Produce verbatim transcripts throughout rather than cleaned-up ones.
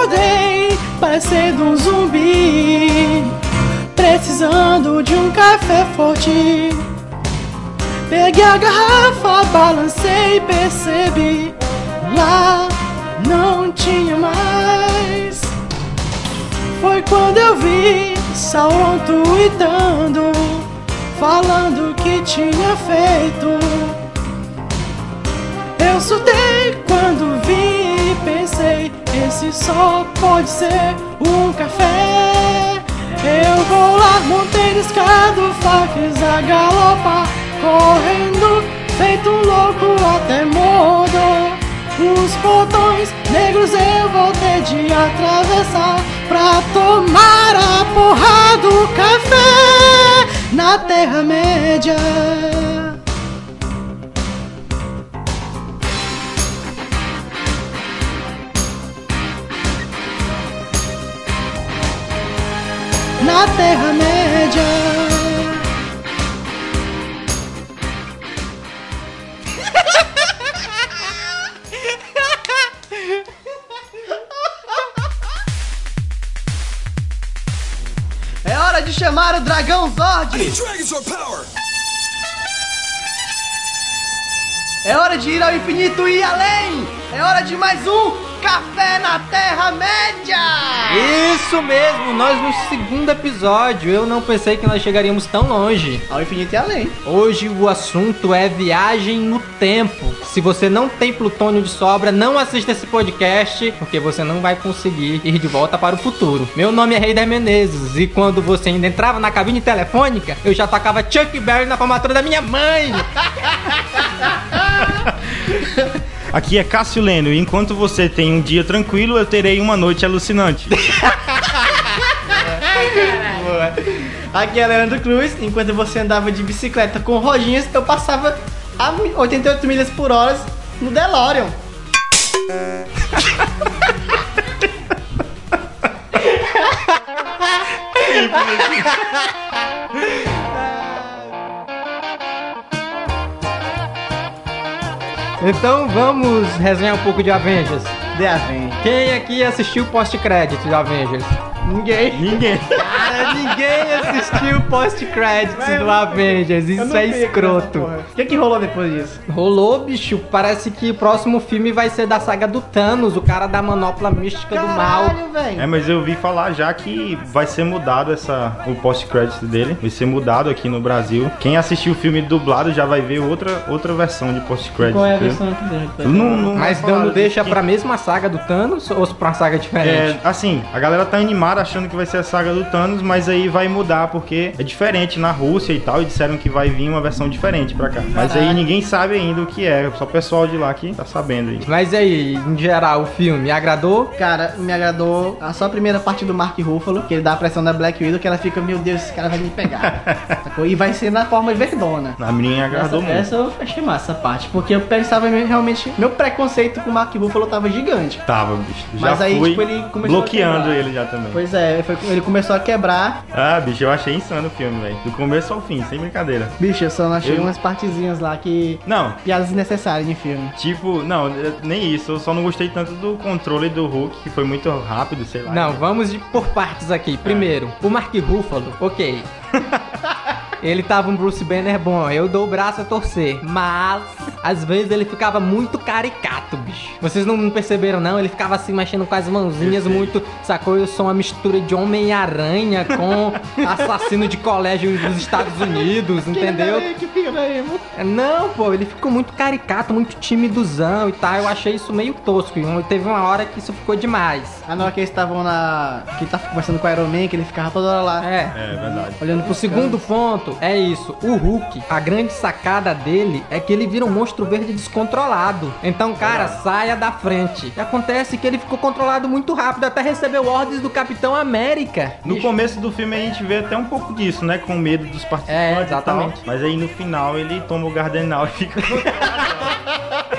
acordei parecendo um zumbi, precisando de um café forte. Peguei a garrafa, balancei e percebi, lá não tinha mais. Foi quando eu vi Sauron tuitando, falando o que tinha feito. Eu surtei quando vi e pensei, esse só pode ser um café. Eu vou lá, montei no escado, facas a galopar, correndo, feito um louco até Mordor. Os portões negros eu vou ter de atravessar pra tomar a porra do café na Terra-média. Na Terra-média. É hora de chamar o Dragão Zord! É hora de ir ao infinito e além! É hora de mais um Café na Terra-média! Isso mesmo, nós no segundo episódio, eu não pensei que nós chegaríamos tão longe. Ao infinito e além. Hoje o assunto é viagem no tempo. Se você não tem plutônio de sobra, não assista esse podcast, porque você não vai conseguir ir de volta para o futuro. Meu nome é Heider Menezes, e quando você ainda entrava na cabine telefônica, eu já tocava Chuck Berry na formatura da minha mãe. Aqui é Cássio Leno, e enquanto você tem um dia tranquilo, eu terei uma noite alucinante. Aqui é Leandro Cruz, enquanto você andava de bicicleta com rodinhas, eu passava a oitenta e oito milhas por hora no DeLorean. Então vamos resenhar um pouco de Avengers. The Avengers. Quem aqui assistiu o post-crédito de Avengers? Ninguém. Ninguém. Cara, ninguém assistiu o post-crédito do Avengers. Isso é escroto. O que que rolou depois disso? Rolou, bicho. Parece que o próximo filme vai ser da saga do Thanos, o cara da manopla mística do mal. Caralho, velho. É, mas eu ouvi falar já que vai ser mudado essa, o post-crédito dele. Vai ser mudado aqui no Brasil. Quem assistiu o filme dublado já vai ver outra, outra versão de post-crédito. Qual é a versão aqui dentro? Não, não Mas vai falar dando deixa que- pra mesma saga do Thanos ou pra uma saga diferente? É, assim, a galera tá animada achando que vai ser a saga do Thanos, mas aí vai mudar porque é diferente na Rússia e tal, e disseram que vai vir uma versão diferente pra cá. Mas aí ninguém sabe ainda o que é, só o pessoal de lá que tá sabendo aí. Mas aí, em geral, o filme agradou? Cara, me agradou a só a primeira parte do Mark Ruffalo, que ele dá a pressão da Black Widow, que ela fica, meu Deus, esse cara vai me pegar. Sacou? E vai ser na forma verdona. A menina agradou Essa, muito. essa eu achei massa, essa parte, porque eu pensava realmente, meu preconceito com o Mark Ruffalo tava gigante. Tava, bicho. Já Mas aí, fui tipo, ele começou bloqueando a quebrar. ele já também. Pois é, foi- ele começou a quebrar. Ah, bicho, eu achei insano o filme, velho. Do começo ao fim, sem brincadeira. Bicho, eu só não achei Eu- umas partezinhas lá que... Não, piadas desnecessárias em filme. tipo, não, eu- nem isso. Eu só não gostei tanto do controle do Hulk, que foi muito rápido, sei lá. Não, vamos de, por partes aqui. Primeiro, o Mark Ruffalo, ok. Ele tava um Bruce Banner bom, eu dou o braço a torcer. Mas, às vezes, ele ficava muito caricato, bicho. Vocês não perceberam, não? Ele ficava assim, mexendo com as mãozinhas muito... Sacou? Eu sou uma mistura de Homem-Aranha com assassino de colégio dos Estados Unidos, entendeu? Que fica daí, mano. Não, pô, ele ficou muito caricato, muito timidozão e tal. Eu achei isso meio tosco. E teve uma hora que isso ficou demais. Ah, não, que eles estavam na... que ele tava conversando com o Iron Man, que ele ficava toda hora lá. É. É, verdade. Olhando O pro segundo ponto é isso, o Hulk, a grande sacada dele é que ele vira um monstro verde descontrolado. Então, cara, saia da frente. E acontece que ele ficou controlado muito rápido, até recebeu ordens do Capitão América. No Bicho, começo do filme a gente vê até um pouco disso, né? Com medo dos participantes É, e tal. exatamente. Mas aí no final ele toma o Gardenal e fica...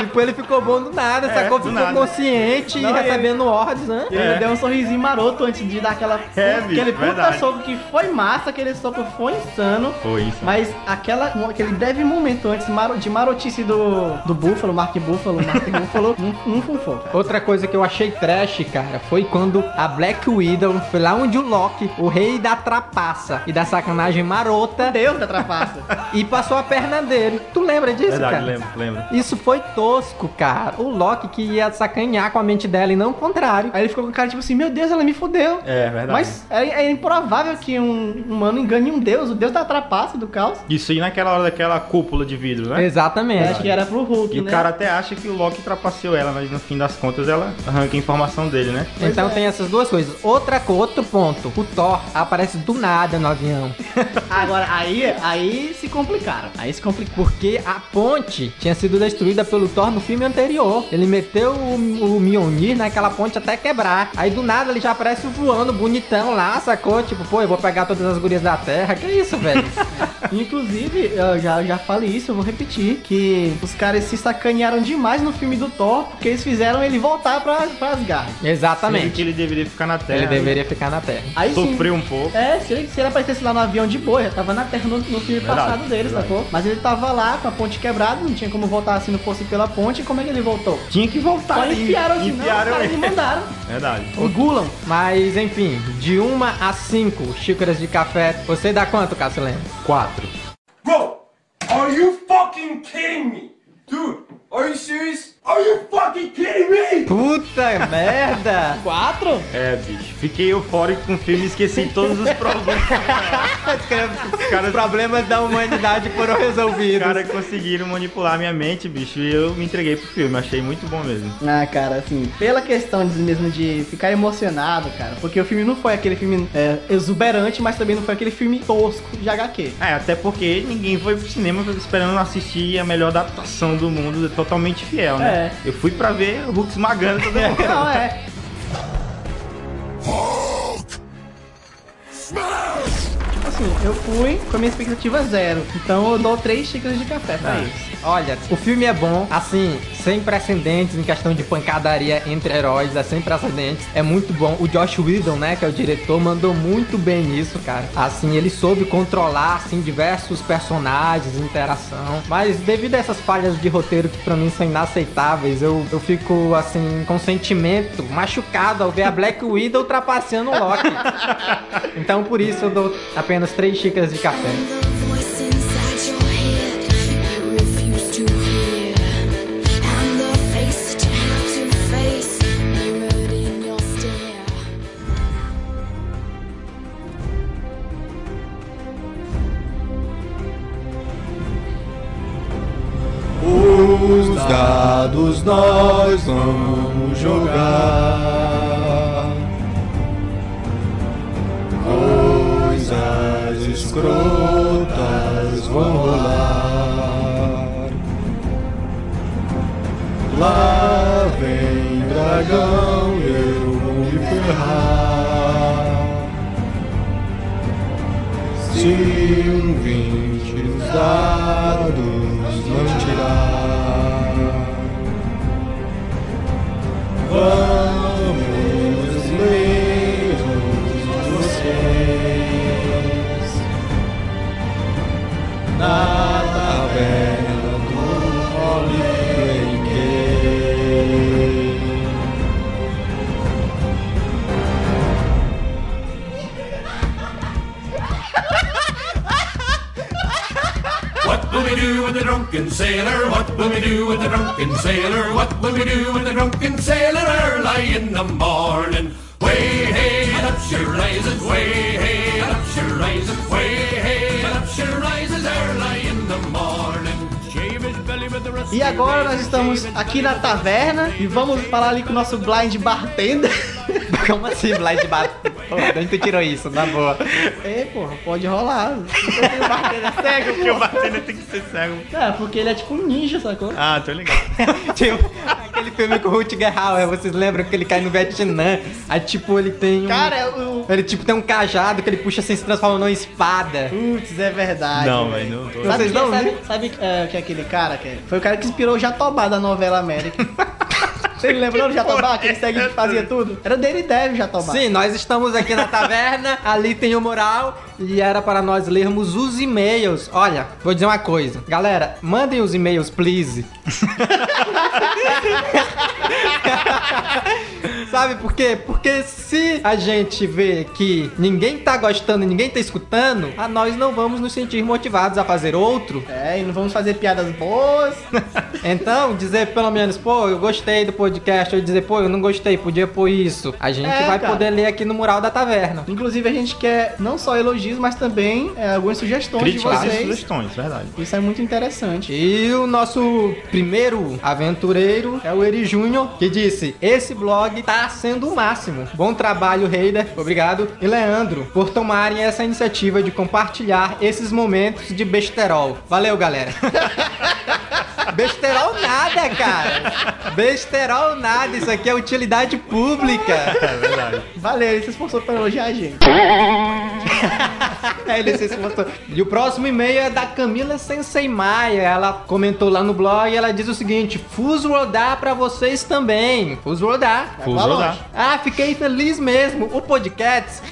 Tipo, ele ficou bom do nada, É, sacou? do Ficou nada. consciente e Não, recebendo ordens, né? Ele É. deu um sorrisinho maroto antes de dar aquela, É, bicho, aquele puta verdade. soco que foi massa, aquele soco foi insano. Foi isso. Mas aquela, aquele breve momento antes maro- de marotice do, do Búfalo, Mark Búfalo, Mark Búfalo, um, um funfou. Outra coisa que eu achei trash, cara, foi quando a Black Widow foi lá onde o Loki, o rei da trapaça e da sacanagem marota, Deus da trapaça. e passou a perna dele. Tu lembra disso, Verdade, cara? lembro, lembro. Isso foi tosco, cara. O Loki que ia sacanear com a mente dela e não o contrário. Aí ele ficou com o cara tipo assim, meu Deus, ela me fudeu. É, verdade. Mas é, é improvável que um humano engane um deus, o deus da trapaça, do caos. Isso aí naquela hora daquela cúpula de vidro, né? Exatamente. Acho que era pro Hulk, E né? o cara até acha que o Loki trapaceou ela, mas no fim das contas ela arranca a informação dele, né? Então é. tem essas duas coisas. Outra co- outro ponto. O Thor aparece do nada no avião. Agora, aí, aí se complicaram. Aí se complicou. Porque a ponte tinha sido destruída pelo Thor no filme anterior. Ele meteu o, o Mjolnir naquela ponte até quebrar. Aí do nada ele já aparece voando bonitão lá, sacou? Tipo, pô, eu vou pegar todas as gurias da Terra. Que isso, velho? Inclusive, eu já, já falei isso, eu vou repetir, que os caras se sacanearam demais no filme do Thor, porque eles fizeram ele voltar pra, pra Asgard. Sendo Exatamente. que ele deveria ficar na Terra. Ele deveria ficar na Terra. Aí sim, Sofreu um pouco. É, se ele, se ele aparecesse lá no avião de boa, já tava na Terra no, no filme Verdade, passado dele, verdade. sacou? Mas ele tava lá com a ponte quebrada, não tinha como voltar se não fosse pela ponte, e como é que ele voltou? Tinha que voltar. Só aí. enfiaram assim, não, os Enfiaram caras ele. me mandaram. Verdade. Engulam. Mas enfim, de uma a cinco xícaras de café, você dá quanto, Cassilene? Quatro. Bro, are you fucking kidding me? Dude, are you serious? Are you fucking kidding me? Puta merda! Quatro? É, bicho. Fiquei eufórico com o filme e esqueci todos os problemas. Os caras, Os problemas da humanidade foram os resolvidos. caras conseguiram manipular minha mente, bicho, e eu me entreguei pro filme. Achei muito bom mesmo. Ah, cara, assim, pela questão de, mesmo de ficar emocionado, cara, porque o filme não foi aquele filme é, exuberante, mas também não foi aquele filme tosco de H Q. É, até porque ninguém foi pro cinema esperando assistir a melhor adaptação do mundo, totalmente fiel, né? É. Eu fui pra ver o Hulk esmagando todo mundo. Não, é. Tipo assim, eu fui com a minha expectativa zero. Então eu dou três xícaras de café pra Ah. isso. Olha, o filme é bom, assim, sem precedentes em questão de pancadaria entre heróis, é sem precedentes, é muito bom. O Josh Whedon, né, que é o diretor, mandou muito bem nisso, cara. Assim, ele soube controlar, assim, diversos personagens, interação, mas devido a essas falhas de roteiro que pra mim são inaceitáveis, eu, eu fico, assim, com sentimento machucado ao ver a Black Widow trapaceando o Loki. Então, por isso, eu dou apenas três xícaras de café. The voice inside your head you refuse to hear, and the face that you have to face mirrored in your stare. Os dados nós vamos jogar, coisas escrotas vão rolar. Lá vem dragão, eu vou me ferrar. Se um vinte os dados não tirar, vamos ler vocês na taverna do Holiday Game. What will we do with the drunken sailor? What will we do with the drunken sailor? What will we do with the drunken sailor early in the morning? Way hey and up she rises, way hey and up she rises, way hey and up she rises early in the morning. Shave his belly with the rusty E agora nós razor, estamos shave his aqui belly na with the rusty taverna razor, e vamos falar ali com o nosso blind bartender. Como assim, Blind Bater? Pô, de onde tu tirou isso? Na boa. É, porra, pode rolar. O Bartender é cego, Porque o pô. bartender tem que ser cego. É, porque ele é tipo um ninja, sacou? Ah, tô ligado. Tipo, aquele filme com o Rutger Hauer, vocês lembram que ele cai no Vietnã? Aí, tipo, ele tem um... Cara, o... Ele, tipo, tem um cajado que ele puxa assim, se transforma numa espada. Putz, é verdade. Não, velho. velho, não tô. Sabe, Vocês quem- não sabe, sabe é, que é aquele cara que é- foi o cara que inspirou o Jatobá da novela América. Vocês lembram do Jatobá? Que ele segue e fazia tudo? Era dele e deve, Jatobá. Sim, nós estamos aqui na taverna, ali tem o mural e era para nós lermos os e-mails. Olha, vou dizer uma coisa. Galera, mandem os e-mails, please. Sabe por quê? Porque se a gente vê que ninguém tá gostando, ninguém tá escutando, a nós não vamos nos sentir motivados a fazer outro. É, e não vamos fazer piadas boas. Então, dizer pelo menos, pô, eu gostei do podcast, ou dizer, pô, eu não gostei, podia pôr isso. A gente É, vai cara. poder ler aqui no mural da taverna. Inclusive, a gente quer não só elogios, mas também é, algumas sugestões Críticas de e vocês. sugestões, verdade. Isso é muito interessante. E o nosso primeiro aventureiro é o Eri Júnior, que disse: esse blog tá sendo o máximo. Bom trabalho, Heider. Obrigado. E Leandro, por tomarem essa iniciativa de compartilhar esses momentos de besterol. Valeu, galera. Besterol nada, cara. Besterol nada. Isso aqui é utilidade pública. É verdade. Valeu, ele se esforçou pra elogiar a gente. É, ele se esforçou. E o próximo e-mail é da Camila Sensei Maia. Ela comentou lá no blog e ela diz o seguinte: Fus rodar pra vocês também. Fus rodar. Fuso Vai longe. dá. Ah, fiquei feliz mesmo. O podcast.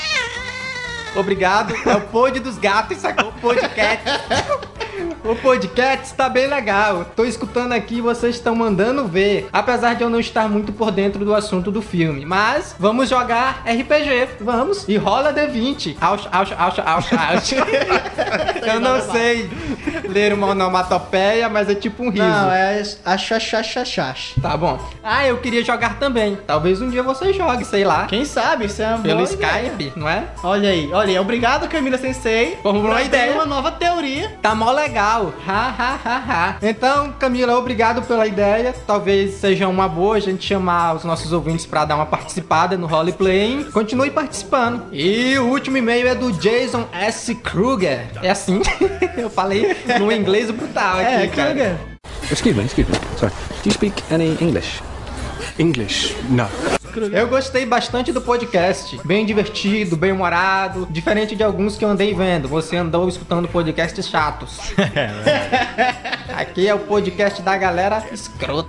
Obrigado. É o pod dos gatos, sacou? O podcast. O podcast está bem legal. Tô escutando aqui e vocês estão mandando ver. Apesar de eu não estar muito por dentro do assunto do filme. Mas vamos jogar R P G. Vamos. E rola D vinte. Auxa, auxa, auxa, auxa, auxa. Eu não sei ler uma onomatopeia, mas é tipo um riso. Não, é a xaxaxaxax. Tá bom. Ah, eu queria jogar também. Talvez um dia você jogue, sei lá. Quem sabe, isso é uma Pelo boa ideia. Skype, não é? Olha aí, olha aí. Obrigado, Camila Sensei. Formulou por uma ideia. uma nova teoria. Tá mó legal. Ha, ha, ha, ha. Então, Camila, obrigado pela ideia. Talvez seja uma boa a gente chamar os nossos ouvintes pra dar uma participada no roleplaying. Continue participando. E o último e-mail é do Jason S. Kruger. É assim? Eu falei no inglês brutal aqui, É, cara. Kruger. Excuse me, excuse me. Sorry. Do you speak any English? English? No. Eu gostei bastante do podcast. Bem divertido, bem humorado. Diferente de alguns que eu andei vendo. Você andou escutando podcasts chatos. Aqui é o podcast da galera escrota.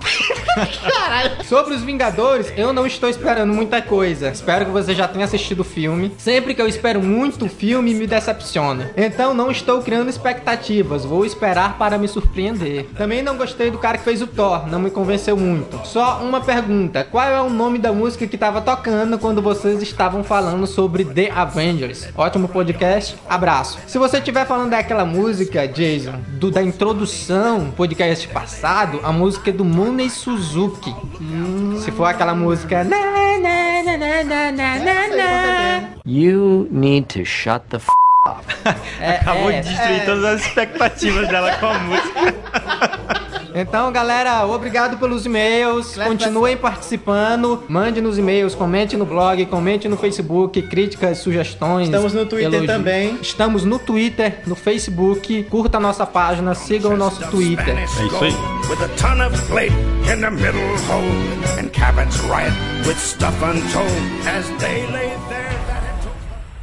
Sobre os Vingadores, eu não estou esperando muita coisa. Espero que você já tenha assistido o filme. Sempre que eu espero muito o filme, me decepciona. Então não estou criando expectativas. Vou esperar para me surpreender. Também não gostei do cara que fez o Thor. Não me convenceu muito. Só uma pergunta. Qual é o nome da música que tava tocando quando vocês estavam falando sobre The Avengers? Ótimo podcast. Abraço. Se você estiver falando daquela música, Jason, do, da introdução podcast passado, a música é do Munei Suzuki. Hum. Se for aquela música... Na, na, na, na, na, na, na, na. You need to shut the f É, Acabou é, de destruir é. todas as expectativas dela com a música. Então, galera, obrigado pelos e-mails. Continuem participando. Mande nos e-mails, comente no blog, comente no Facebook, críticas, sugestões. Estamos no Twitter elogios. também. Estamos no Twitter, no Facebook. Curta a nossa página, siga o nosso Twitter. É isso aí. With a ton of plate in the middle hole, and cabins riot with stuff untold as they lay there. That it took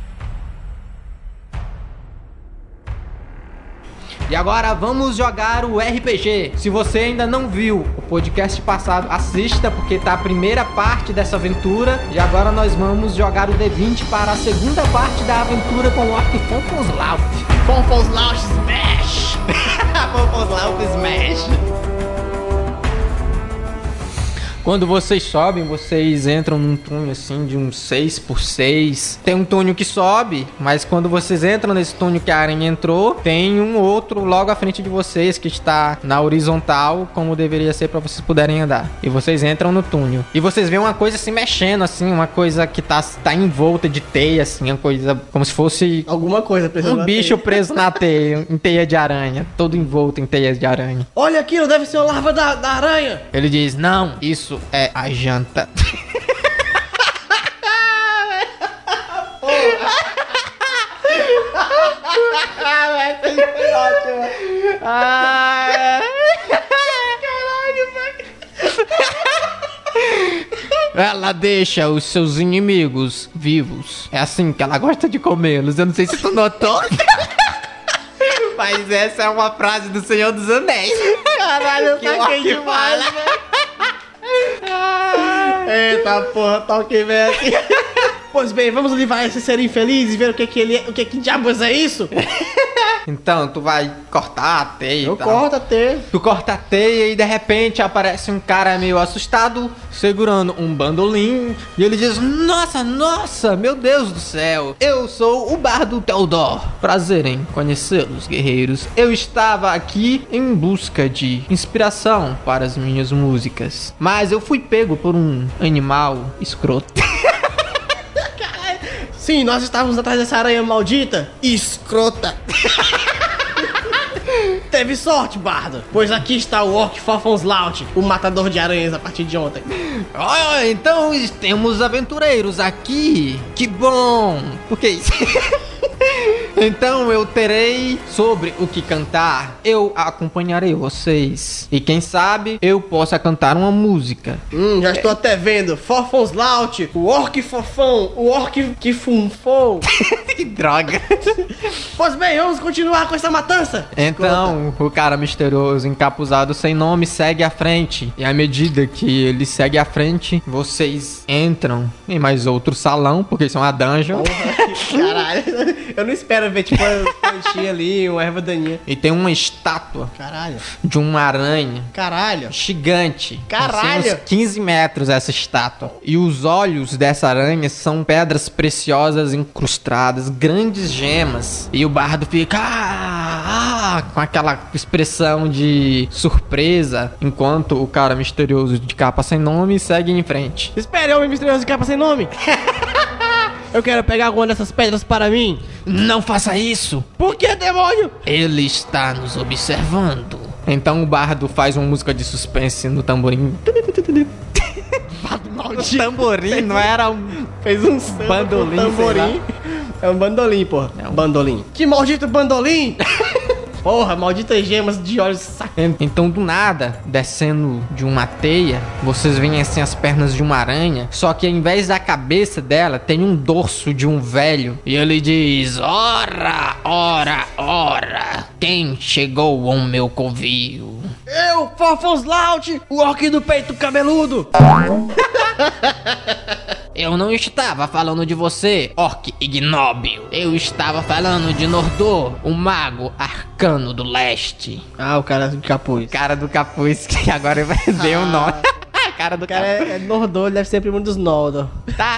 E agora vamos jogar o R P G. Se você ainda não viu o podcast passado, assista, porque tá a primeira parte dessa aventura. E agora nós vamos jogar o D vinte para a segunda parte da aventura com o Orc Fonfonslauf. Fonfonslauf Smash. Fonfonslauf Smash. Quando vocês sobem, vocês entram num túnel assim de uns seis por seis. Tem um túnel que sobe, mas quando vocês entram nesse túnel que a aranha entrou, tem um outro logo à frente de vocês que está na horizontal, como deveria ser para vocês puderem andar. E vocês entram no túnel. E vocês veem uma coisa se mexendo assim, uma coisa que tá, tá envolta de teia assim, uma coisa como se fosse Alguma coisa precisando. um bicho preso na teia, em teia de aranha, todo envolto em teias de aranha. Olha aquilo, deve ser a larva da, da aranha. Ele diz: não, isso é a janta. Essa aí foi ótima. Ah, Caralho, velho. ela deixa os seus inimigos vivos. É assim que ela gosta de comê-los. Eu não sei se tu notou. Mas essa é uma frase do Senhor dos Anéis. Caralho, eu Que o saquei Orc demais, fala. velho. Eita porra, toque velho aqui. Pois bem, vamos livrar esse ser infeliz e ver o que que ele é, o que que diabos é isso? Então, tu vai cortar a teia Eu e tal. corto a teia. Tu corta a teia e de repente aparece um cara meio assustado, segurando um bandolim. E ele diz, nossa, nossa, meu Deus do céu. Eu sou o Bardo Teodor. Prazer em conhecê-los, guerreiros. Eu estava aqui em busca de inspiração para as minhas músicas. Mas eu fui pego por um animal escroto. Sim, nós estávamos atrás dessa aranha maldita e escrota. Teve sorte, Bardo, pois aqui está o Orc Fofonslout, o matador de aranhas a partir de ontem. Oh, então temos aventureiros aqui. Que bom. Por que isso? Então eu terei sobre o que cantar. Eu acompanharei vocês. E quem sabe eu possa cantar uma música. Hum, já estou até vendo. Fofonslout, o Orc Fofão, o Orc que funfou. Que droga. Pois bem, vamos continuar com essa matança. Então o cara misterioso, encapuzado, sem nome, segue à frente. E à medida que ele segue à frente, vocês entram em mais outro salão, porque isso é uma dungeon. Caralho, eu não espero ver tipo uma plantinha ali, uma erva daninha. E tem uma estátua Caralho, de uma aranha caralho. gigante. Caralho! Assim, uns quinze metros essa estátua. E os olhos dessa aranha são pedras preciosas incrustadas, grandes gemas. E o bardo fica ah, ah, com aquela expressão de surpresa, enquanto o cara misterioso de capa sem nome segue em frente. Espere, homem misterioso de capa sem nome. Eu quero pegar alguma dessas pedras para mim. Não faça isso! Por que, demônio? Ele está nos observando. Então o bardo faz uma música de suspense no tamborim. Maldito. Tamborim não era um Fez um samba bandolim, com tamborim. É um bandolim, porra. É um- bandolim. Que maldito bandolim! Porra, malditas gemas de olhos sac... Então, do nada, descendo de uma teia, vocês veem assim as pernas de uma aranha, só que ao invés da cabeça dela, tem um dorso de um velho. E ele diz, ora, ora, ora, quem chegou ao meu covil? Eu, Fofonslout, o orc do peito cabeludo. Eu não estava falando de você, orc ignóbil. Eu estava falando de Nordor, o mago arcano do leste. Ah, o cara de capuz. Cara do capuz, que agora vai ver o nome. Cara do O cara capuz. é, é Nordor, ele deve ser primo dos Noldor. Tá.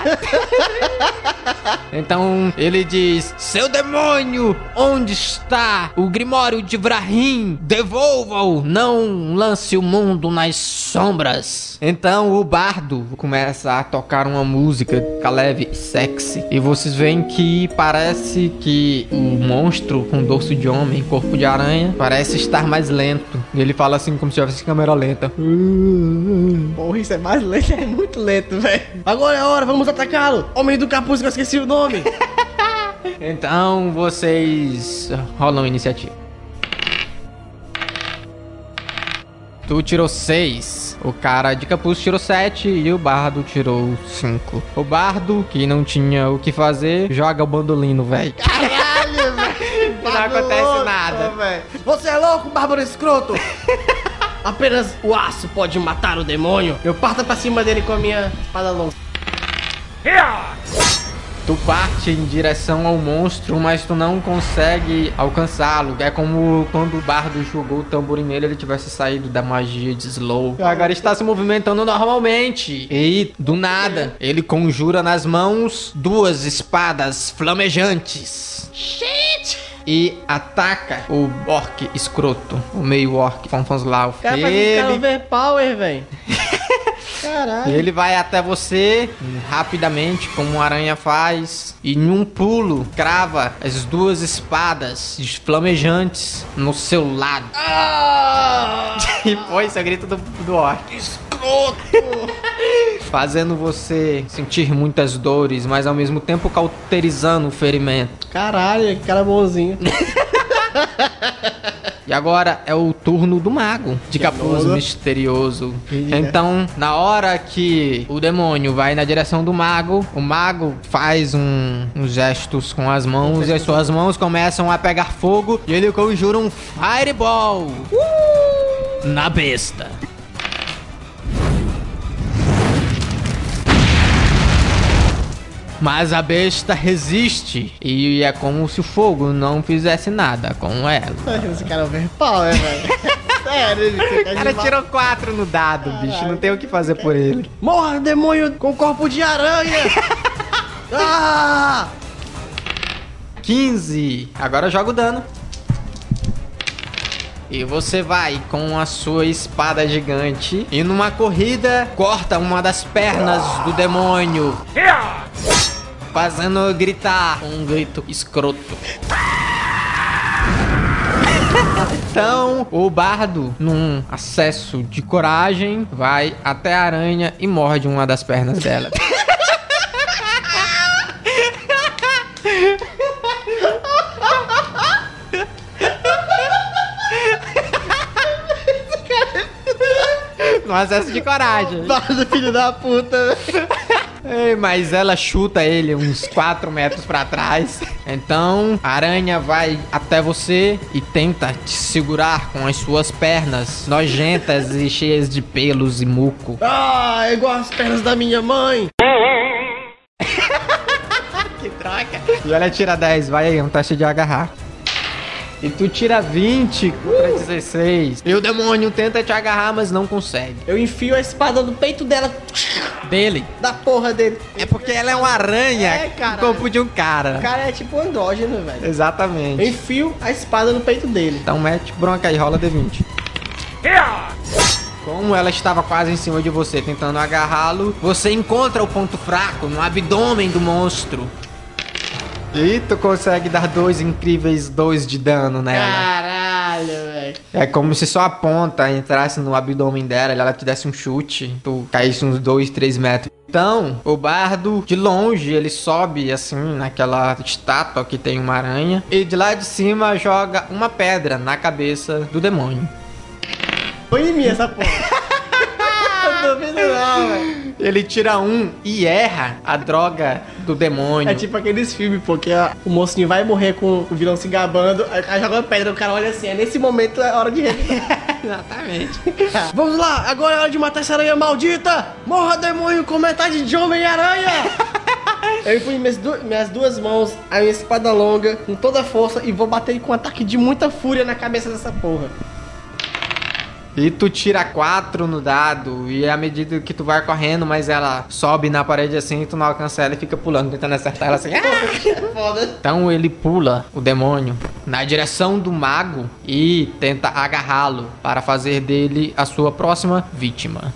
Então ele diz, seu demônio, onde está o Grimório de Vrahim? Devolva-o, não lance o mundo nas sombras. Então o bardo começa a tocar uma música leve e sexy. E vocês veem que parece que o monstro com dorso de homem, corpo de aranha, parece estar mais lento. E ele fala assim como se tivesse câmera lenta. Porra, isso é mais lento, é muito lento, velho. Agora é a hora, vamos atacá-lo. Homem do capuz, que eu esqueci o nome. Então vocês rolam a iniciativa. Tu tirou seis. O cara de capuz tirou sete e o bardo tirou cinco. O bardo, que não tinha o que fazer, joga o bandolim no velho. Caralho, velho. Não acontece nada. Véio. Você é louco, bárbaro escroto. Apenas o aço pode matar o demônio. Eu parto pra cima dele com a minha espada longa. Tu parte em direção ao monstro, mas tu não consegue alcançá-lo. É como quando o bardo jogou o tamborim nele, ele tivesse saído da magia de Slow. Agora está se movimentando normalmente. E, do nada, ele conjura nas mãos duas espadas flamejantes. Shit! E ataca o orc escroto, o meio orc Fofonslout. O cara faz um cara overpower, velho. E Caralho. ele vai até você rapidamente, como uma aranha faz, e em um pulo crava as duas espadas flamejantes no seu lado. Ah! E foi esse é o grito do, do orc. Escroto! fazendo você sentir muitas dores, mas ao mesmo tempo cauterizando o ferimento. Caralho, que cara bonzinho. E agora é o turno do mago, de capuz novo. misterioso. Então, na hora que o demônio vai na direção do mago, o mago faz um, uns gestos com as mãos e as suas mãos começam a pegar fogo e ele conjura um fireball uh! na besta. Mas a besta resiste e é como se o fogo não fizesse nada com ela. Esse cara é overpower, né, velho? Sério, ele fica O cara de tirou quatro no dado, bicho. Não tem o que fazer por ele. Morra, demônio com corpo de aranha! Ah! quinze. Agora joga o dano. E você vai com a sua espada gigante e numa corrida corta uma das pernas do demônio, fazendo gritar um grito escroto. Então, o bardo, num acesso de coragem, vai até a aranha e morde uma das pernas dela. No acesso de coragem. Bardo, filho da puta. Ei, mas ela chuta ele uns quatro metros pra trás. Então, a aranha vai até você e tenta te segurar com as suas pernas nojentas e cheias de pelos e muco. Ah, é igual as pernas da minha mãe. Que troca. E olha, tira dez, vai aí, um teste de agarrar. E tu tira vinte contra dezesseis. E o demônio tenta te agarrar, mas não consegue. Eu enfio a espada no peito dela. Dele. Da porra dele. É porque ela é uma aranha É, cara. com o corpo de um cara. O cara é tipo andrógeno, velho. Exatamente. Eu enfio a espada no peito dele. Então mete bronca aí, rola D vinte. Como ela estava quase em cima de você tentando agarrá-lo, você encontra o ponto fraco no abdômen do monstro. E tu consegue dar dois incríveis dois de dano nela. Caralho, velho. É como se só a ponta entrasse no abdômen dela e ela te desse um chute. Tu caísse uns dois, três metros. Então, o bardo, de longe, ele sobe assim naquela estátua que tem uma aranha. E de lá de cima joga uma pedra na cabeça do demônio. Foi em mim essa porra. Eu tô vendo não, velho. Ele tira um e erra a droga do demônio. É tipo aqueles filmes, porque a- o mocinho vai morrer com o vilão se gabando, aí o cara joga uma pedra, o cara olha assim, é nesse momento é hora de revidar. Exatamente. Vamos lá, agora é hora de matar essa aranha maldita! Morra, demônio, com metade de Homem-Aranha! Eu fui minhas, du minhas duas mãos, a minha espada longa, com toda a força, e vou bater com um ataque de muita fúria na cabeça dessa porra. E tu tira quatro no dado, e à medida que tu vai correndo, mas ela sobe na parede assim, tu não alcança ela e fica pulando, tentando acertar ela assim. Ah! Foda. Então ele pula, o demônio, na direção do mago e tenta agarrá-lo para fazer dele a sua próxima vítima.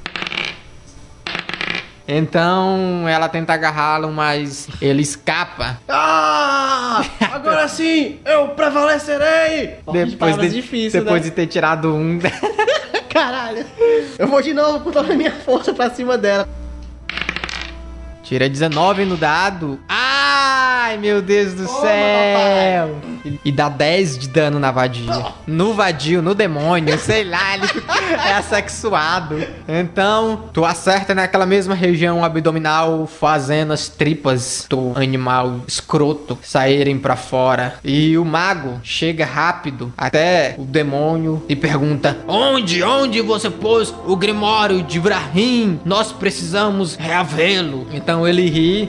Então ela tenta agarrá-lo, mas ele escapa. Ah! Agora sim, eu prevalecerei! Depois, de, difícil, depois né? de ter tirado um. Caralho! Eu vou de novo com toda a minha força pra cima dela. Tira dezenove no dado. Ai, meu Deus do Toma, céu. E, e dá dez de dano na vadia. No vadio, no demônio, sei lá, ele é assexuado. Então, tu acerta naquela mesma região abdominal, fazendo as tripas do animal escroto saírem pra fora. E o mago chega rápido até o demônio e pergunta: Onde, onde você pôs o Grimório de Ibrahim? Nós precisamos reavê-lo. Então ele ri.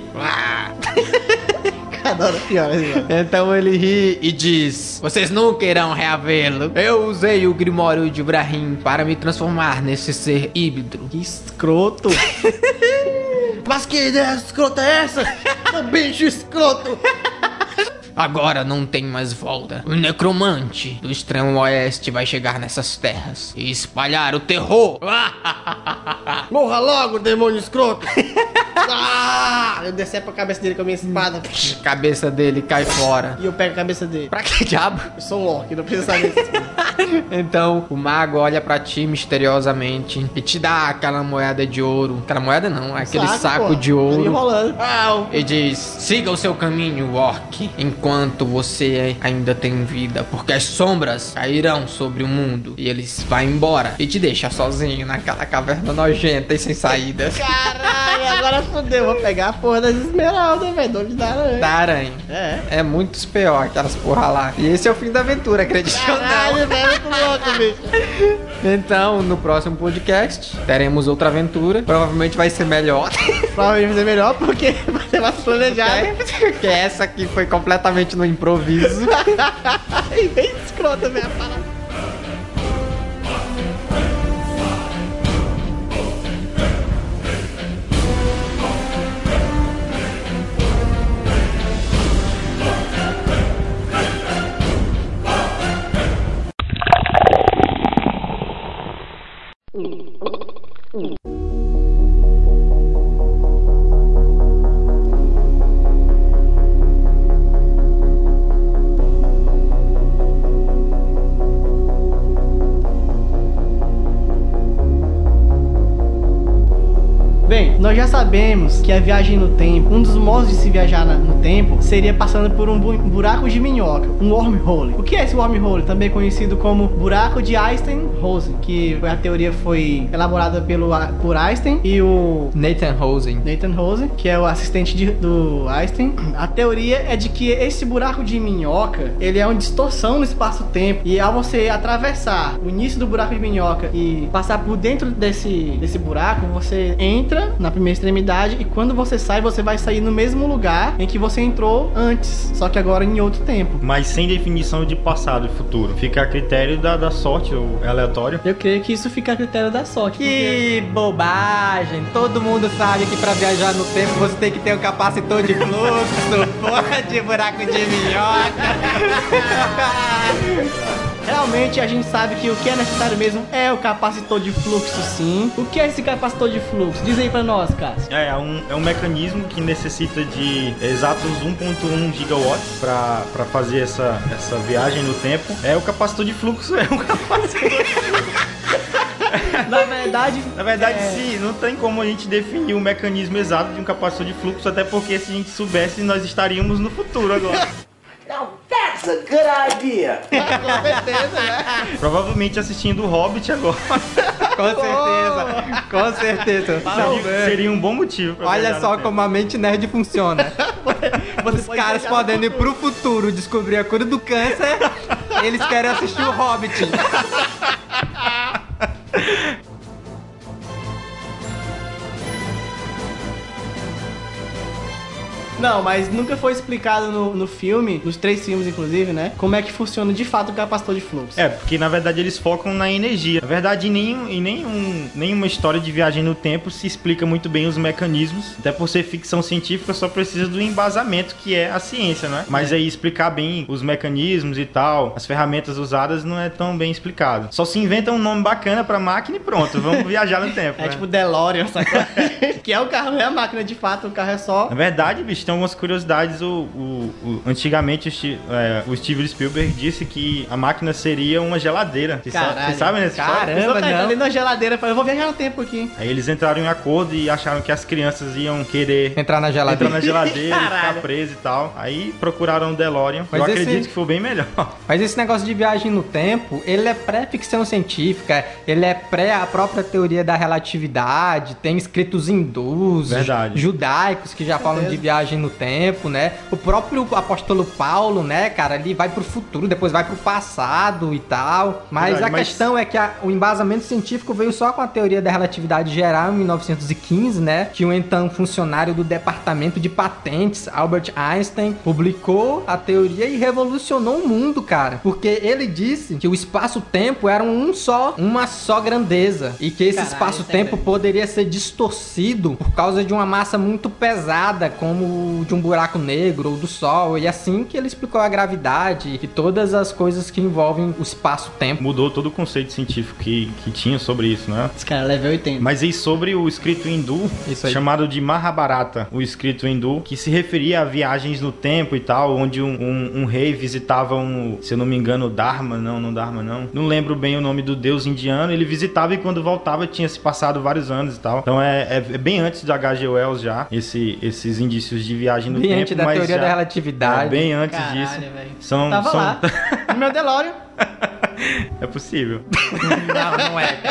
Adoro pior, mano. Então ele ri e diz: Vocês nunca irão reavê-lo. Eu usei o Grimório de Ibrahim para me transformar nesse ser híbrido. Que escroto. Mas que ideia escrota é essa? Seu bicho escroto. Agora não tem mais volta. O necromante do extremo oeste vai chegar nessas terras e espalhar o terror. Morra logo, demônio escroto. Ah! Eu decepo a cabeça dele com a minha espada. A cabeça dele cai fora. E eu pego a cabeça dele. Pra que diabo? Eu sou um orc, não precisa saber dessas coisas. Então, o mago olha pra ti misteriosamente e te dá aquela moeda de ouro. Aquela moeda não, aquele saco, Saco, saco pô. de ouro. Enrolando. Ah, E diz, siga o seu caminho, orc, enquanto você ainda tem vida, porque as sombras cairão sobre o mundo. E eles vão embora e te deixa sozinho naquela caverna nojenta e sem saída. caralho, agora fodeu. Vou pegar a porra das esmeraldas, velho. Dono da aranha. Da aranha. É. É muito pior aquelas porra lá. E esse é o fim da aventura, acredite ou não. Caralho, velho, muito louco, bicho. Então, no próximo podcast, teremos outra aventura. Provavelmente vai ser melhor. Provavelmente vai ser melhor porque vai ser mais planejado. Porque essa aqui foi completamente no improviso. E bem escrota mesmo a parada. Bem, nós já sabemos que a viagem no tempo, um dos modos de se viajar na- no tempo, seria passando por um bu- buraco de minhoca, um wormhole. O que é esse wormhole? Também conhecido como buraco de Einstein-Rosen, que a teoria foi elaborada pelo, por Einstein e o Nathan Rosen. Nathan Rosen, que é o assistente de- do Einstein. A teoria é de que esse buraco de minhoca, ele é uma distorção no espaço-tempo, e ao você atravessar o início do buraco de minhoca e passar por dentro desse, desse buraco, você entra na primeira extremidade, e quando você sai, você vai sair no mesmo lugar em que você entrou antes, só que agora em outro tempo. Mas sem definição de passado e futuro. Fica a critério da, da sorte, ou é aleatório. Eu creio que isso fica a critério da sorte. porque- Que bobagem! Todo mundo sabe que pra viajar no tempo você tem que ter um capacitor de fluxo, porra de buraco de minhoca. Realmente a gente sabe que o que é necessário mesmo é o capacitor de fluxo, sim. O que é esse capacitor de fluxo? Diz aí pra nós, Cássio. É, é um, é um mecanismo que necessita de exatos um ponto um gigawatts pra, pra fazer essa, essa viagem no tempo. É o capacitor de fluxo, é um capacitor. Na verdade, Na verdade, é, sim, não tem como a gente definir o mecanismo exato de um capacitor de fluxo, até porque se a gente soubesse, nós estaríamos no futuro agora. com certeza, né? Provavelmente assistindo o Hobbit agora. Com certeza, com certeza. Não, seria, seria um bom motivo pra olha viajar só no como a mente nerd funciona. Você Os pode caras viajar no podendo ir futuro. pro futuro descobrir a cura do câncer, eles querem assistir o Hobbit. Não, mas nunca foi explicado no, no filme, nos três filmes inclusive, né? Como é que funciona de fato o capacitor de fluxo. É, porque na verdade eles focam na energia. Na verdade, em, nenhum, em nenhum, nenhuma história de viagem no tempo se explica muito bem os mecanismos. Até por ser ficção científica, só precisa do embasamento, que é a ciência, né? Mas aí explicar bem os mecanismos e tal, as ferramentas usadas, não é tão bem explicado. Só se inventa um nome bacana pra máquina e pronto, vamos viajar no tempo. É né? tipo DeLorean, sacou? Que é o carro, não é a máquina de fato, o carro é só... Na verdade, bicho, tem algumas curiosidades. O, o, o- antigamente, o, Sti- é, o Steven Spielberg disse que a máquina seria uma geladeira. Vocês sa- Caralho. vocês sabem nessa história? Caramba. Eu tá não. dentro da geladeira, falei, eu vou viajar no tempo aqui. Aí eles entraram em acordo e acharam que as crianças iam querer Entrar na entrar geladeira. na geladeira e Caralho. ficar preso e tal. Aí procuraram o DeLorean. Mas Eu esse- acredito que foi bem melhor. Mas esse negócio de viagem no tempo, ele é pré-ficção científica, ele é pré a própria teoria da relatividade, tem escritos hindus, Verdade. judaicos que já falam de viagem no tempo, né? O próprio apóstolo Paulo, né, cara, ele vai pro futuro, depois vai pro passado e tal. Mas Verdade, a mas- questão é que a- o embasamento científico veio só com a teoria da relatividade geral em mil novecentos e quinze, né? Que o então funcionário do departamento de patentes, Albert Einstein, publicou a teoria e revolucionou o mundo, cara. Porque ele disse que o espaço-tempo era um só, uma só grandeza. E que esse Caralho, espaço-tempo isso é poderia ser distorcido por causa de uma massa muito pesada, como do, de um buraco negro ou do sol. E assim que ele explicou a gravidade e todas as coisas que envolvem o espaço-tempo. Mudou todo o conceito científico que, que tinha sobre isso, né? Esse cara é level oitenta. Mas aí sobre o escrito hindu, Isso aí. chamado de Mahabharata, o escrito hindu, que se referia a viagens no tempo e tal, onde um, um, um rei visitava um, se eu não me engano, Dharma, não, não Dharma não, não lembro bem o nome do deus indiano, ele visitava e quando voltava tinha se passado vários anos e tal. Então é, é, é bem antes de H G Wells já, esse, esses indícios de viagem no Bem tempo. antes da mas teoria já, da relatividade. É, bem antes Caralho, disso. velho. São, Tava são... lá, no meu DeLorean. É possível. Não, não é.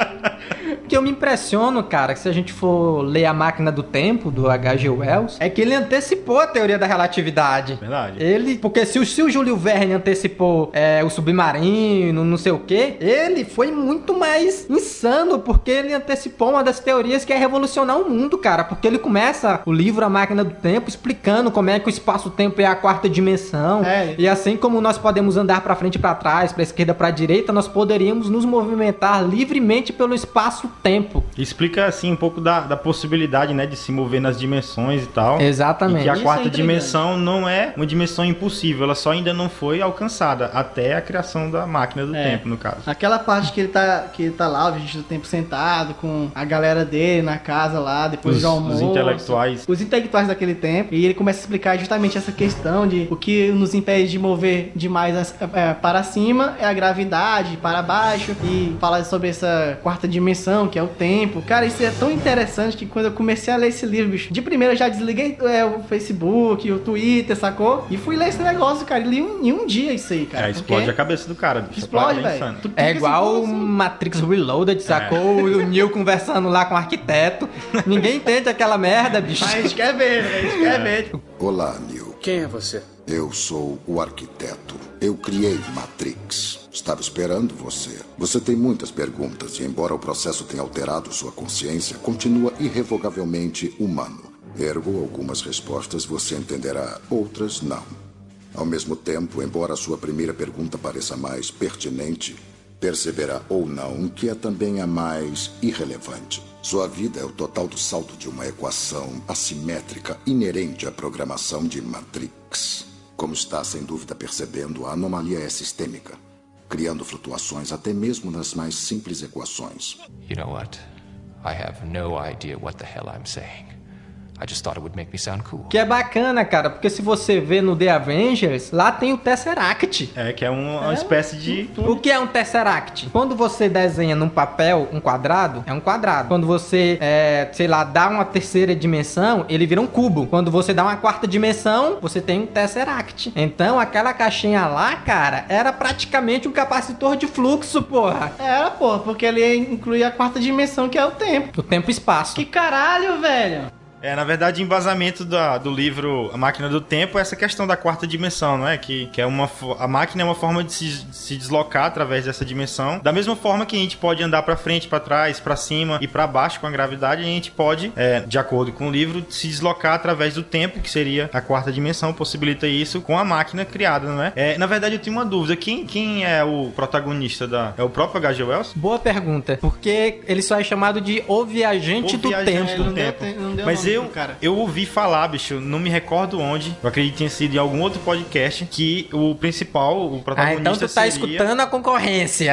O que eu me impressiono, cara, que se a gente for ler A Máquina do Tempo, do H G Wells, é que ele antecipou a teoria da relatividade. Verdade. Ele, porque se o, se o Júlio Verne antecipou é, o submarino, não sei o quê, ele foi muito mais insano, porque ele antecipou uma das teorias que é revolucionar o mundo, cara. Porque ele começa o livro A Máquina do Tempo explicando como é que o espaço-tempo é a quarta dimensão. É. E assim como nós podemos andar pra frente e pra trás, pra esquerda e pra direita, nós poderíamos nos movimentar livremente pelo espaço-tempo. Explica, assim, um pouco da, da possibilidade, né, de se mover nas dimensões e tal. Exatamente. E que a Isso quarta é intrigante. dimensão não é uma dimensão impossível, ela só ainda não foi alcançada até a criação da máquina do É. tempo, no caso. Aquela parte que ele tá, que ele tá lá, o Vigente do Tempo sentado, com a galera dele na casa lá, depois Os- do almoço. os intelectuais. Os intelectuais daquele tempo. E ele começa a explicar justamente essa questão de o que nos impede de mover demais as- é, para cima é a gravidade, para baixo. E fala sobre essa quarta dimensão, que é o tempo. Cara, isso é tão interessante que quando eu comecei a ler esse livro, bicho, de primeira eu já desliguei é, o Facebook, o Twitter, sacou? E fui ler esse negócio, cara. E li um, em um dia isso aí, cara. É, explode porque a cabeça do cara, bicho. Explode, É velho. insano. Tu É fica igual assim, o assim. Matrix Reloaded, sacou? O Neo conversando lá com o arquiteto. Ninguém entende aquela merda, bicho. Mas a gente quer ver, né? A gente quer ver. Olá, Neil. Quem é você? Eu sou o arquiteto. Eu criei Matrix. Estava esperando você. Você tem muitas perguntas e, embora o processo tenha alterado sua consciência, continua irrevogavelmente humano. Ergo, algumas respostas você entenderá, outras não. Ao mesmo tempo, embora a sua primeira pergunta pareça mais pertinente, perceberá ou não que é também a mais irrelevante. Sua vida é o total do saldo de uma equação assimétrica inerente à programação de Matrix. Como está sem dúvida percebendo, a anomalia é sistêmica, criando flutuações até mesmo nas mais simples equações. You know what? I have no idea what the hell I'm saying. I just thought it would make me sound cool. Que é bacana, cara, porque se você vê no The Avengers, lá tem o Tesseract. É, que é um- uma espécie de... O que é um Tesseract? Quando você desenha num papel um quadrado, é um quadrado. Quando você, é, sei lá, dá uma terceira dimensão, ele vira um cubo. Quando você dá uma quarta dimensão, você tem um Tesseract. Então, aquela caixinha lá, cara, era praticamente um capacitor de fluxo, porra. Era, pô, porque ele inclui a quarta dimensão, que é o tempo. O tempo e espaço. Que caralho, velho. É, na verdade, embasamento da, do livro A Máquina do Tempo é essa questão da quarta dimensão, não é? Que, que é uma... fo- A máquina é uma forma de se, de se deslocar através dessa dimensão. Da mesma forma que a gente pode andar pra frente, pra trás, pra cima e pra baixo com a gravidade, a gente pode, é, de acordo com o livro, se deslocar através do tempo, que seria a quarta dimensão, possibilita isso com a máquina criada, não é? É, na verdade, eu tenho uma dúvida. Quem, quem é o protagonista da... É o próprio H G Wells? Boa pergunta. Porque ele só é chamado de O Viajante O do Viajante Tempo. do não deu Tempo. te- não deu Mas nome eu, pro cara. eu ouvi falar, bicho, não me recordo onde, eu acredito que tenha sido em algum outro podcast, que o principal, o Ah, protagonista então tu tá seria... escutando a concorrência.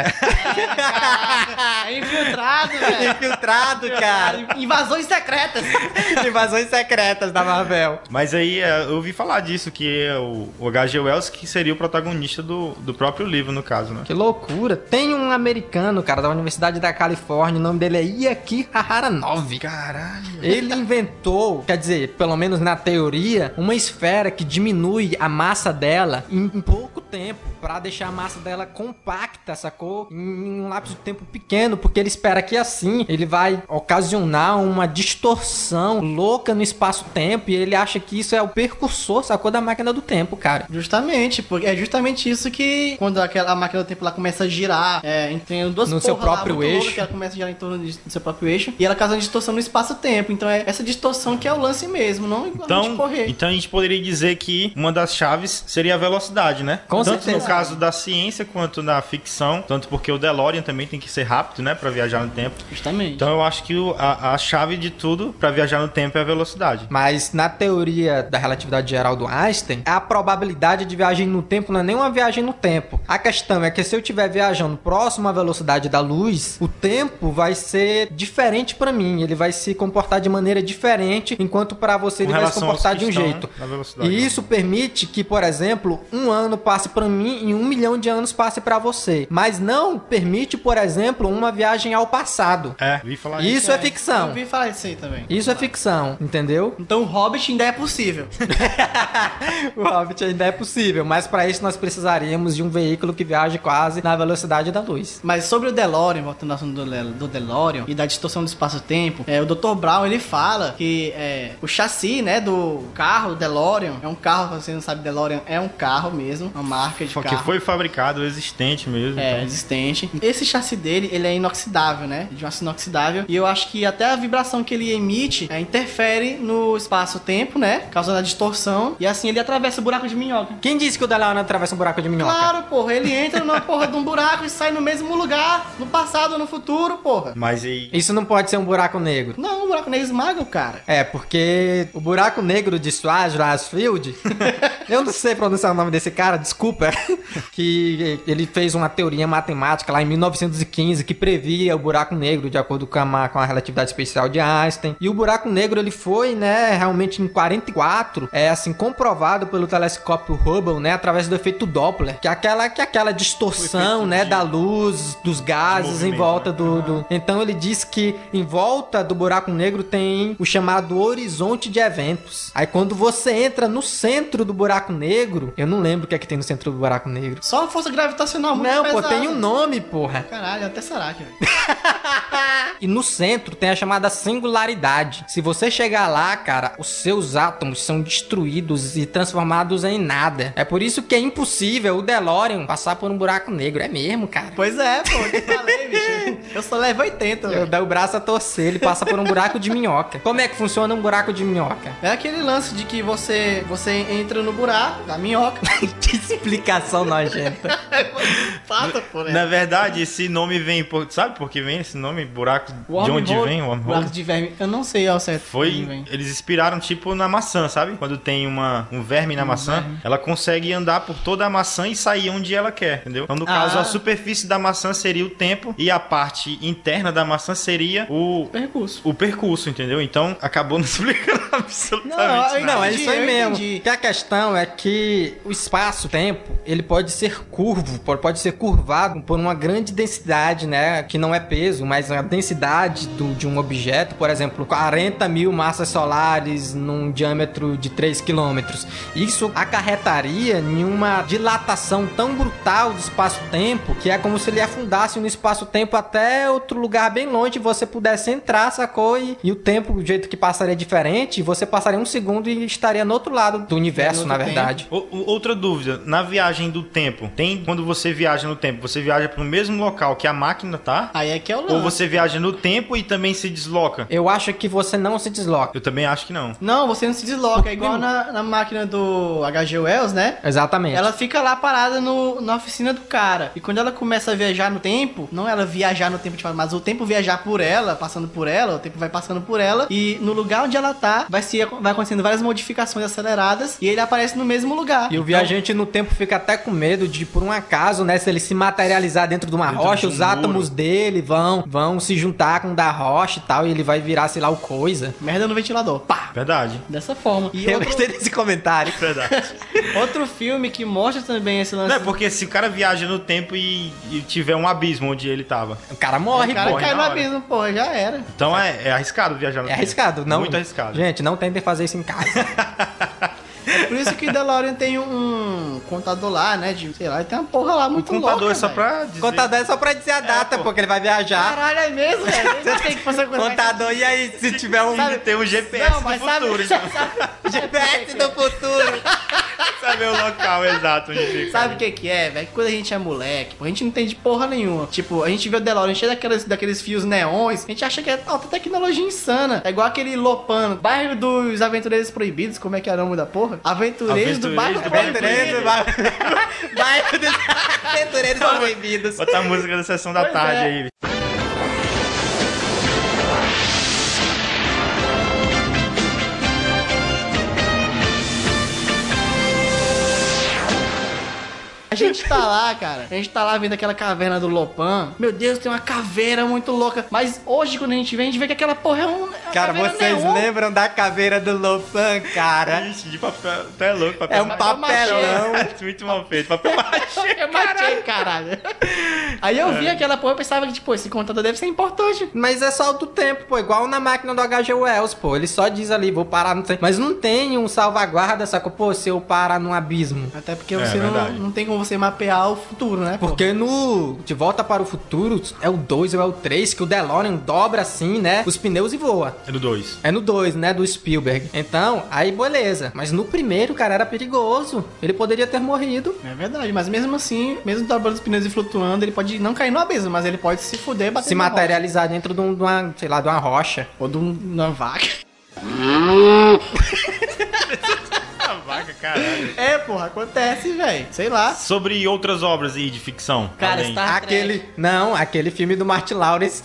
É infiltrado, velho. Infiltrado, cara. Invasões secretas. Invasões secretas da Marvel. Mas aí é, eu ouvi falar disso, que é o, o H G Wells que seria o protagonista do, do próprio livro, no caso, né? Que loucura. Tem um americano, cara, da Universidade da Califórnia, o nome dele é Iaki Haharanov. Caralho. Ele inventou, quer dizer, pelo menos na teoria, uma esfera que diminui a massa dela em, em pouco tempo, pra deixar a massa dela compacta, sacou? Em, em um lapso de tempo pequeno, porque ele espera que assim ele vai ocasionar uma distorção louca no espaço-tempo, e ele acha que isso é o percursor, sacou, da máquina do tempo, cara. Justamente, porque é justamente isso que quando aquela, a máquina do tempo lá começa a girar, é, tem duas No seu porra lá próprio muito loucas eixo. que ela começa a girar em torno de- do seu próprio eixo, e ela causa uma distorção no espaço-tempo. Então é essa distorção que é o lance mesmo, não igual a gente Então, correr. então a gente poderia dizer que uma das chaves seria a velocidade, né? Com Tanto certeza. no caso da ciência quanto da ficção, tanto porque o DeLorean também tem que ser rápido, né, pra viajar no tempo. Justamente. Então eu acho que o, a, a chave de tudo pra viajar no tempo é a velocidade. Mas na teoria da relatividade geral do Einstein, a probabilidade de viagem no tempo não é nem uma viagem no tempo. A questão é que se eu estiver viajando próximo à velocidade da luz, o tempo vai ser diferente pra mim. Ele vai se comportar de maneira diferente, enquanto pra você ele vai se comportar de um jeito. Né, e isso permite que, por exemplo, um ano passe pra mim e um milhão de anos passe pra você. Mas não permite, por exemplo, uma viagem ao passado. É, vi falar isso. Isso é, é ficção. Eu vi falar isso aí também. Isso é ficção, entendeu? Então o Hobbit ainda é possível. O Hobbit ainda é possível, mas pra isso nós precisaríamos de um veículo que viaje quase na velocidade da luz. Mas sobre o DeLorean, voltando ao assunto do, Le- do DeLorean e da distorção do espaço-tempo, é, o doutor Brown, ele fala que é, o chassi, né, do carro, do DeLorean, é um carro, se você não sabe, DeLorean é um carro mesmo, uma marca de Porque carro. foi fabricado, existente mesmo. É, então. existente. Esse chassi dele, ele é inoxidável, né? De um aço inoxidável. E eu acho que até a vibração que ele emite é, interfere no espaço-tempo, né? Causando a distorção. E assim ele atravessa o buraco de minhoca. Quem disse que o DeLorean atravessa um buraco de minhoca? Claro, porra. Ele entra numa porra de um buraco e sai no mesmo lugar, no passado ou no futuro, porra. Mas e... Isso não pode ser um buraco negro. Não, o buraco negro esmaga o cara. É, porque o buraco negro de Schwarzschild, eu não sei pronunciar o nome desse cara, desculpa, que ele fez uma teoria matemática lá em mil novecentos e quinze que previa o buraco negro de acordo com a, com a relatividade especial de Einstein. E o buraco negro, ele foi, né, realmente em quarenta e quatro, é assim, comprovado pelo telescópio Hubble, né, através do efeito Doppler, que é aquela, que é aquela distorção, né, da luz, dos gases em volta do, do... Então ele diz que em volta do buraco negro tem o chamado horizonte de eventos. Aí quando você entra no centro do buraco negro, eu não lembro o que é que tem no centro do buraco negro. Só a força gravitacional muito Não, pesada. pô, tem um nome, porra. Caralho, até será que, velho. E no centro tem a chamada singularidade. Se você chegar lá, cara, os seus átomos são destruídos e transformados em nada. É por isso que é impossível o DeLorean passar por um buraco negro. É mesmo, cara. Pois é, pô, eu falei, bicho. Eu só levo oitenta, Eu velho. dou o braço a torcer, ele passa por um buraco de minhoca. Como é que funciona um buraco de minhoca? É aquele lance de que você, você entra no buraco da minhoca. Que explicação nojenta. Fata, pô, né? Na verdade, esse nome vem... Por... Sabe por que vem esse nome? Buraco... De onde Wormhole. vem o wormhole? Buraco de verme. Eu não sei ao certo. Foi... de onde vem. Eles inspiraram, tipo, na maçã, sabe? Quando tem uma, um verme na maçã, verme. ela consegue andar por toda a maçã e sair onde ela quer, entendeu? Então, no Ah. caso, a superfície da maçã seria o tempo e a parte interna da maçã seria o... Percurso. O percurso, entendeu? Então, acabou não explicando absolutamente Não, nada. Não, é entendi, isso aí eu mesmo. entendi. Que a questão é que o espaço-tempo, ele pode ser curvo, pode- pode ser curvado por uma grande densidade, né? Que não é peso, mas a densidade do, de um objeto, por exemplo, quarenta mil massas solares num diâmetro de três quilômetros. Isso acarretaria em uma dilatação tão brutal do espaço-tempo que é como se ele afundasse no espaço-tempo até outro lugar bem longe e você pudesse entrar, sacou? E, e o tempo, o jeito que passaria é diferente, você passaria um segundo e estaria no outro lado do universo, No na outro verdade. O- o- Outra dúvida, na viagem do tempo, tem quando você viaja no tempo, você viaja pro mesmo local que a máquina tá? Aí é que é o lance. Ou você viaja no tempo e também se desloca? Eu acho que você não se desloca. Eu também acho que não. Não, você não se desloca. É igual na, na máquina do H G Wells, né? Exatamente. Ela fica lá parada no, na oficina do cara. E quando ela começa a viajar no tempo, não ela viajar no tempo, mas o tempo viajar por ela, passando por ela, o tempo vai passando por ela. E no lugar onde ela tá, vai, se, vai acontecendo várias modificações aceleradas. E ele aparece no mesmo lugar. E o viajante no tempo fica até com medo de, por um acaso, né, se ele se materializar dentro de uma Dentro rocha, de um os átomos muro. dele vão, vão se juntar com o da rocha e tal, e ele vai virar, sei lá, o coisa. Merda no ventilador. Pá! Verdade. Dessa forma. E Eu outro, gostei desse comentário. Verdade. outro filme que mostra também esse lance. Não é porque se o cara viaja no tempo e, e tiver um abismo onde ele tava. O cara morre, o cara pô. morre cai no na hora. abismo, pô, já era. Então é, é arriscado viajar no É tempo. arriscado, não? Muito arriscado. Gente, não tentem fazer isso em casa. É por isso que o DeLorean tem um contador lá, né? De, sei lá, tem uma porra lá O muito contador louca, é só velho. pra dizer... Contador é só pra dizer a data, pô. porque ele vai viajar. Caralho, é mesmo, velho? Eu sei que você Contador, e aí, se tiver um... Sabe- Tem um G P S Não, mas do sabe- futuro, então. G P S do futuro. Saber o local exato onde fica. Sabe o que que é, velho? Quando a gente é moleque, pô, a gente não entende porra nenhuma. Tipo, a gente vê o DeLorean cheio daqueles, daqueles fios neons, a gente acha que é alta tecnologia insana. É igual aquele Lopan, bairro dos Aventureiros Proibidos, como é que era o nome da porra? Aventureiros, do Bairro Aventureiros do Bairro Bairro dos Aventureiros Proibidos. Bota a música da sessão da Pois tarde é. aí. A gente tá lá, cara. A gente tá lá vendo aquela caverna do Lopan. Meu Deus, tem uma caveira muito louca. Mas hoje, quando a gente vê, a gente vê que aquela porra é um. é uma Cara, caveira vocês neon. lembram da caveira do Lopan, cara? Ixi, de papel. Tu é louco, papel. É um papelão. Muito mal feito. Papel machê. Eu matei, caralho. Aí eu vi aquela porra e pensava que, tipo, esse computador deve ser importante. Mas é só do tempo, pô. Igual na máquina do H G Wells, pô. Ele só diz ali, vou parar no tempo. Mas não tem um salvaguarda, sacou? Pô, se eu parar num abismo. Até porque É, você não, verdade. não tem como você mapear o futuro, né? pô? Porque no De Volta para o Futuro é o dois ou é o três que o DeLorean dobra assim, né? Os pneus e voa. É do dois. É no dois, né? Do Spielberg. Então, aí beleza. Mas no primeiro, cara, era perigoso. Ele poderia ter morrido. É verdade, mas mesmo assim, mesmo dobrando os pneus e flutuando, ele pode não cair no abismo, mas ele pode se fuder e bater Se na materializar dentro de, um- de uma, sei lá, de uma rocha. rocha. Ou de um- de uma vaca. A vaca, caralho. É, porra, acontece, velho. Sei lá. Sobre outras obras aí de ficção. Cara, além. Star Aquele. Não, aquele filme do Martin Lawrence.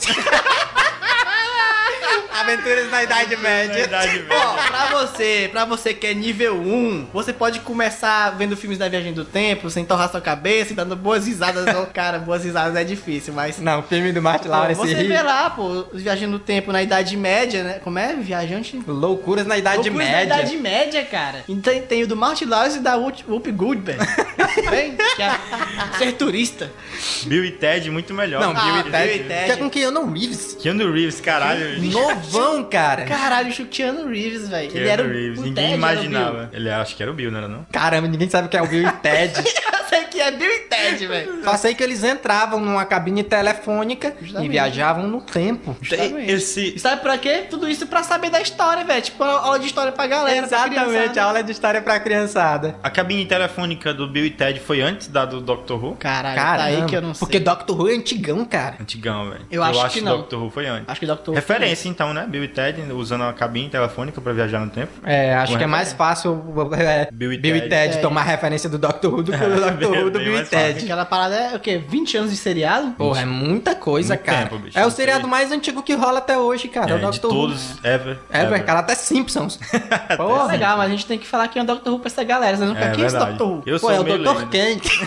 Aventuras na Idade Média. Na Idade Média. Ó, pra você, pra você que é nível um, você pode começar vendo filmes da Viagem do Tempo, sem torrar sua cabeça e dando boas risadas. Ô, cara, boas risadas é difícil, mas... Não, o filme do Martin Pô, Lawrence. você ri. vê lá, pô, os Viajando no Tempo na Idade Média, né? Como é? Viajante... Loucuras na Idade Loucuras Média. da Idade Média, cara. E tem, tem o do Martin Lawrence e da Whoop Whoopi Goldberg. Bem, que é ser turista. Bill e Ted, muito melhor. Não, Bill Ah, e Ted. Bill e Ted. Que é com Keanu Reeves. Keanu Reeves, caralho. Novão, cara. Caralho, o Keanu Reeves, velho. Ele Keanu era o, Reeves. o Ninguém Ted, era o imaginava. Ele acho que era o Bill, não era não? Caramba, ninguém sabe o que é o Bill e Ted. Bill. Eu sei que é Bill e Ted, velho. Só sei que eles entravam numa cabine telefônica Justamente. e viajavam no tempo. Justamente. Esse... E sabe pra quê? Tudo isso pra saber da história, velho. Tipo, uma aula de história pra galera. pra Exatamente, criançada. a aula de história pra criançada. A cabine telefônica do Bill e Ted foi antes da do Doctor Who? Caralho, Caramba, tá aí que eu não sei. porque Doctor Who é antigão, cara. Antigão, velho. Eu acho que não. Doctor Who foi antes. Acho que Doctor Who Referência, então, né? Bill e Ted usando a cabine telefônica pra viajar no tempo. É, acho Ué. que é mais fácil é, Bill e Bill e Ted. Ted É. tomar referência do Doctor Who do que o Doctor Who do bem Bill e mais fácil. Ted. Aquela parada é o quê? vinte anos de seriado? Porra, é muita coisa, Muito cara. tempo, bicho. É o Não seriado sei. mais antigo que rola até hoje, cara. É, o de Doctor todos, Who. ever. Ever, cara, até Simpsons. Pô, Porra. legal, mas a gente tem que falar quem é o Doctor Who pra essa galera. Vocês não É quem é esse verdade. Doctor Who? Eu Pô, sou é o meio doutor leigo. Kent.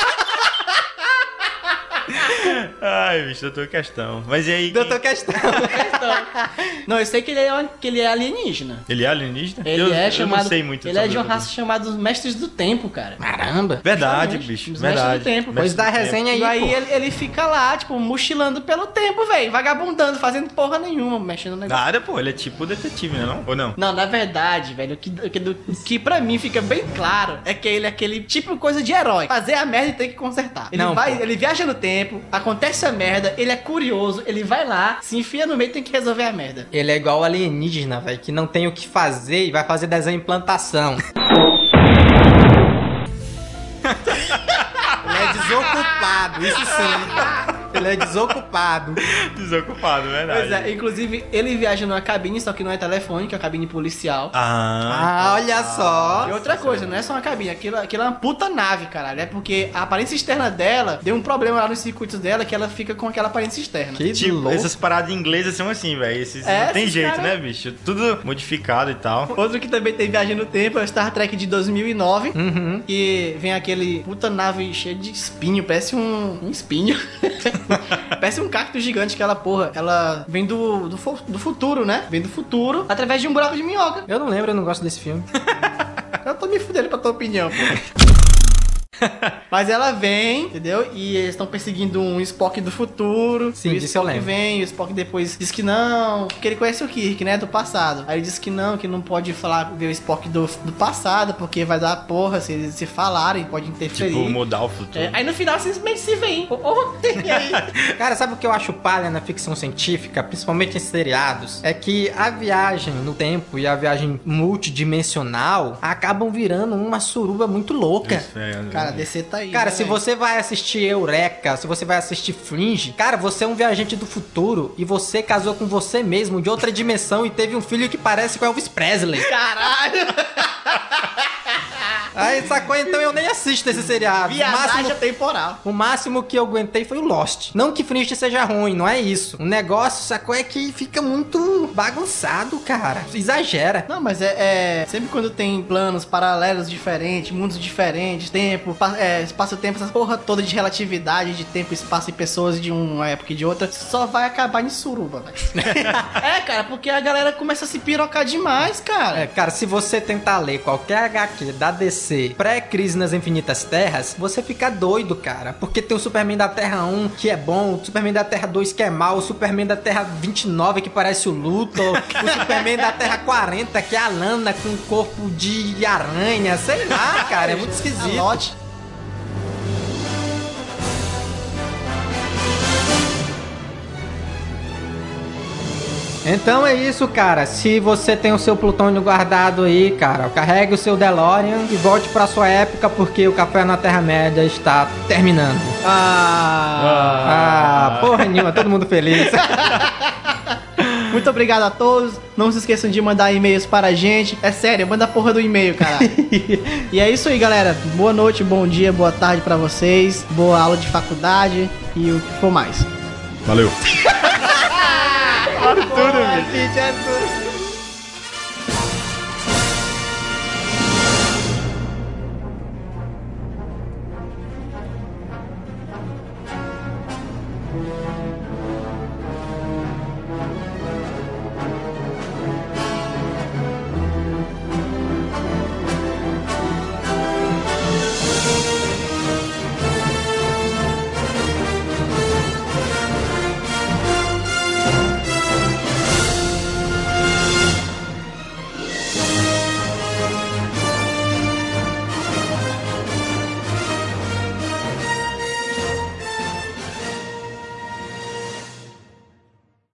Ai, bicho, doutor Questão. Mas e aí? doutor quem- Questão. Não, eu sei que ele é, que ele é alienígena. Ele é alienígena? Ele eu, é eu chamado. não sei muito ele é sobre de uma o- raça chamada os Mestres do Tempo, cara. Caramba. Verdade, Justamente, bicho. os Verdade. Mestres do Tempo. Pois dá a resenha aí, E aí pô. ele, ele fica lá, tipo, mochilando pelo tempo, velho. Vagabundando, fazendo porra nenhuma, mexendo no negócio. Nada, pô. Ele é tipo detetive, né? Não? Ou não? Não, na verdade, velho, o que, o que, do- o que pra mim fica bem claro é que ele é aquele tipo coisa de herói. Fazer a merda e ter que consertar. Ele Não, vai, pô. ele viaja no tempo, acontece a merda, ele é curioso, ele vai lá, se enfia no meio e tem que resolver a merda. Ele é igual alienígena, velho, que não tem o que fazer e vai fazer desenho em plantação. Ele é desocupado, isso sim. Ele é desocupado. Desocupado, verdade. Pois é, inclusive ele viaja numa cabine, só que não é telefônica, é uma cabine policial. Ah, Ah, olha só. E outra coisa, não é só uma cabine, aquilo, aquilo é uma puta nave, caralho. É porque a aparência externa dela deu um problema lá nos circuitos dela que ela fica com aquela aparência externa. Que tipo, louco. essas paradas inglesas são assim, velho. Esses É, não tem esses jeito, cara- né, bicho? Tudo modificado e tal. Outro que também tem viagem no tempo é o Star Trek de dois mil e nove. Uhum. Que vem aquele puta nave cheia de espinho, parece um, um espinho. Parece um cacto gigante, aquela porra. Ela vem do, do, fu- do futuro, né? Vem do futuro através de um buraco de minhoca. Eu não lembro, eu não gosto desse filme. Eu tô me fudendo pra tua opinião, pô. Mas ela vem, entendeu? E eles estão perseguindo um Spock do futuro. Sim, e o disso eu Spock lembro. vem, e o Spock depois diz que não, porque ele conhece o Kirk, né? Do passado. Aí ele diz que não, que não pode falar, ver o Spock do, do passado, porque vai dar porra se eles se falarem, pode interferir. Tipo, mudar o futuro. É, aí no final simplesmente se vem. Oh, oh, e aí? Cara, sabe o que eu acho palha na ficção científica, principalmente em seriados? É que a viagem no tempo e a viagem multidimensional acabam virando uma suruba muito louca. Isso é, Cara, a D C tá aí. Cara, né, se velho? você vai assistir Eureka, se você vai assistir Fringe, cara, você é um viajante do futuro e você casou com você mesmo de outra dimensão e teve um filho que parece com Elvis Presley. Caralho! Aí, sacou? Então eu nem assisto esse seriado. O Viadagem máximo, temporal. o máximo que eu aguentei foi o Lost. Não que Fringe seja ruim, não é isso. O negócio, sacou, é que fica muito bagunçado, cara. Exagera. Não, mas é, é- sempre quando tem planos paralelos diferentes, mundos diferentes, tempo, pa- é, espaço-tempo, essa porra toda de relatividade de tempo, espaço e pessoas de uma época e de outra, só vai acabar em suruba, velho. É, cara, porque a galera começa a se pirocar demais, cara. É, cara, se você tentar ler qualquer H Q da D C pré-crise nas Infinitas Terras, você fica doido, cara. Porque tem o Superman da Terra um que é bom, o Superman da Terra dois que é mau, o Superman da Terra vinte e nove que parece o Luthor, o Superman da Terra quarenta que é a Lana com corpo de aranha, sei lá, cara, é muito esquisito. A Lot. Então é isso, cara. Se você tem o seu plutônio guardado aí, cara, carregue o seu DeLorean e volte pra sua época, porque o Café na Terra-média está terminando. Ah. Ah, porra nenhuma, todo mundo feliz. Muito obrigado a todos. Não se esqueçam de mandar e-mails para a gente. É sério, manda a porra do e-mail, cara. E é isso aí, galera. Boa noite, bom dia, boa tarde pra vocês. Boa aula de faculdade e o que for mais. Valeu. Tudo, é tudo.